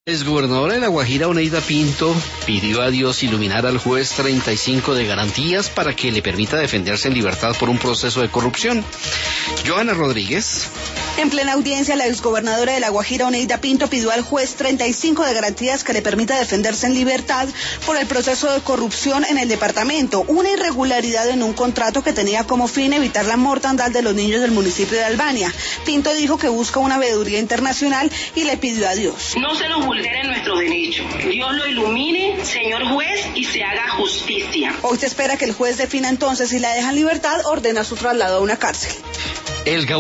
La exgobernadora de La Guajira, Oneida Pinto, pidió a Dios iluminar al juez 35 de garantías para que le permita defenderse en libertad por un proceso de corrupción. Johanna Rodríguez. En plena audiencia, la exgobernadora de La Guajira, Oneida Pinto, pidió al juez 35 de garantías que le permita defenderse en libertad por el proceso de corrupción en el departamento, una irregularidad en un contrato que tenía como fin evitar la mortandad de los niños del municipio de Albania. Pinto dijo que busca una veeduría internacional y le pidió a Dios: no se nos vulneren nuestros derechos. Dios lo ilumine, señor juez, y se haga justicia. Hoy se espera que el juez defina entonces si la deja en libertad o ordena su traslado a una cárcel.